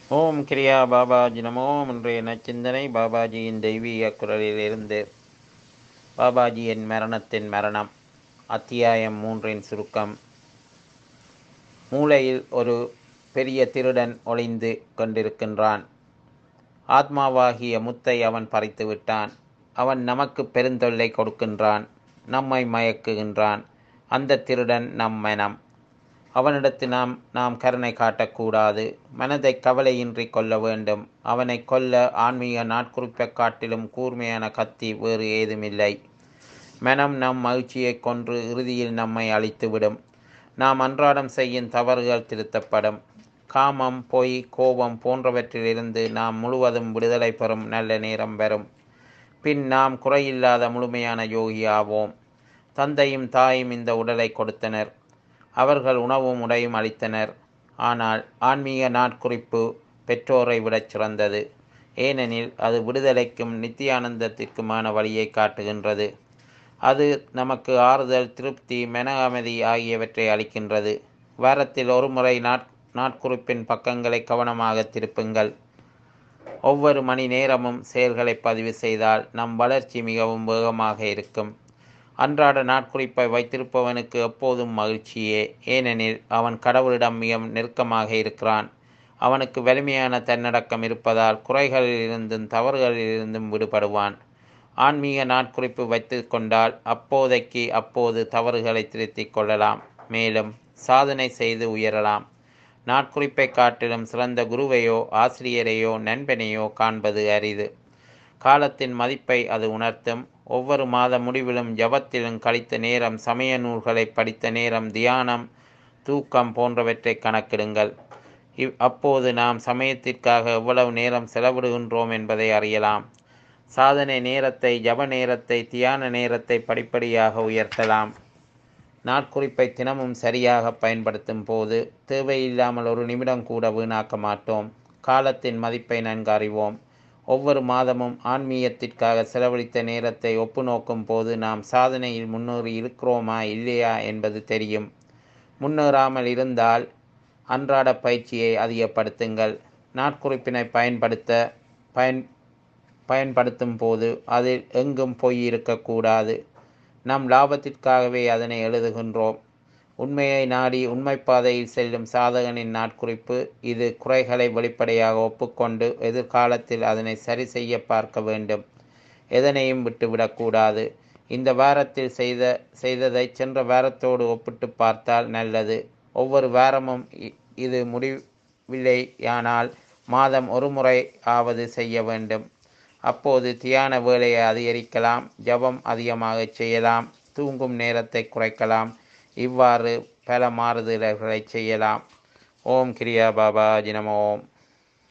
ஓம் கிரியா பாபாஜி நமோ. இன்றைய நச்சிந்தனை பாபாஜியின் தெய்வீக குரலிலிருந்து. பாபாஜியின் மரணத்தின் மரணம். அத்தியாயம் 3 சுருக்கம். மூளையில் ஒரு பெரிய திருடன் ஒளிந்து கொண்டிருக்கின்றான். ஆத்மாவாகிய முத்தை அவன் பறித்து விட்டான். அவன் நமக்கு பெருந்தொல்லை கொடுக்கின்றான், நம்மை மயக்குகின்றான். அந்த திருடன் நம் மனம். அவனிடத்து நாம் கருணை காட்டக்கூடாது. மனதை கவலையின்றி கொள்ள வேண்டும். அவனை கொல்ல ஆன்மீக நாட்குறிப்பைக் காட்டிலும் கூர்மையான கத்தி வேறு ஏதுமில்லை. மனம் நம் மகிழ்ச்சியை கொன்று இறுதியில் நம்மை அழித்துவிடும். நாம் அன்றாடம் செய்யும் தவறுகள் திருத்தப்படும். காமம், பொய், கோபம் போன்றவற்றிலிருந்து நாம் முழுவதும் விடுதலை பெறும் நல்ல நேரம் வரும். பின் நாம் குறையில்லாத முழுமையான யோகி ஆவோம். தந்தையும் தாயும் இந்த உடலை கொடுத்தனர். அவர்கள் உணவும் உடையும் அளித்தனர். ஆனால் ஆன்மீக நாட்குறிப்பு பெற்றோரை விடச் சிறந்தது. ஏனெனில் அது விடுதலைக்கும் நித்தியானந்தத்திற்குமான வழியை காட்டுகின்றது. அது நமக்கு ஆறுதல், திருப்தி, மன அமைதி ஆகியவற்றை அளிக்கின்றது. வாரத்தில் ஒரு முறை நாட்குறிப்பின் பக்கங்களை கவனமாக திருப்புங்கள். ஒவ்வொரு மணி நேரமும் செயல்களை பதிவு செய்தால் நம் வளர்ச்சி மிகவும் வேகமாக இருக்கும். அன்றாட நாட்குறிப்பை வைத்திருப்பவனுக்கு எப்போதும் மகிழ்ச்சியே. ஏனெனில் அவன் கடவுளிடம் மிக நெருக்கமாக இருக்கிறான். அவனுக்கு வலிமையான தன்னடக்கம் இருப்பதால் குறைகளிலிருந்தும் தவறுகளிலிருந்தும் விடுபடுவான். ஆன்மீக நாட்குறிப்பு வைத்து கொண்டால் அப்போதைக்கு அப்போது தவறுகளை திருத்திக் கொள்ளலாம். மேலும் சாதனை செய்து உயரலாம். நாட்குறிப்பை காட்டிலும் சிறந்த குருவையோ ஆசிரியரையோ நண்பனையோ காண்பது அரிது. காலத்தின் மதிப்பை அது உணர்த்தும். ஒவ்வொரு மாத முடிவிலும் ஜபத்திலும் கழித்த நேரம், சமய நூல்களை படித்த நேரம், தியானம், தூக்கம் போன்றவற்றை கணக்கிடுங்கள். அப்போது நாம் சமயத்திற்காக எவ்வளவு நேரம் செலவிடுகின்றோம் என்பதை அறியலாம். சாதனை நேரத்தை, ஜப நேரத்தை, தியான நேரத்தை படிப்படியாக உயர்த்தலாம். நாட்குறிப்பை தினமும் சரியாக பயன்படுத்தும் போது தேவையில்லாமல் ஒரு நிமிடம் கூட வீணாக்க மாட்டோம். காலத்தின் மதிப்பை நன்கு அறிவோம். ஒவ்வொரு மாதமும் ஆன்மீகத்திற்காக செலவழித்த நேரத்தை ஒப்பு நோக்கும் போது நாம் சாதனையில் முன்னேறி இருக்கிறோமா இல்லையா என்பது தெரியும். முன்னேறாமல் இருந்தால் அன்றாட பயிற்சியை அதிகப்படுத்துங்கள். நாட்குறிப்பினை பயன்படுத்தும் போது அதில் எங்கும் பொய் இருக்கக்கூடாது. நம் லாபத்திற்காகவே அதனை எழுதுகின்றோம். உண்மையை நாடி உண்மைப்பாதையில் செல்லும் சாதகனின் நாட்குறிப்பு இது. குறைகளை வெளிப்படையாக ஒப்புக்கொண்டு எதிர்காலத்தில் அதனை சரி செய்ய பார்க்க வேண்டும். எதனையும் விட்டுவிடக்கூடாது. இந்த வாரத்தில் செய்ததை சென்ற வாரத்தோடு ஒப்பிட்டு பார்த்தால் நல்லது. ஒவ்வொரு வாரமும் இது முடிவில்லையானால் மாதம் ஒரு முறை ஆவது செய்ய வேண்டும். அப்போது தியான வேலையை அதிகரிக்கலாம், ஜபம் அதிகமாக செய்யலாம், தூங்கும் நேரத்தை குறைக்கலாம். இவ்வாறு பல மாறுதல்களை செய்யலாம். ஓம் கிரியா பாபாஜி நமோ.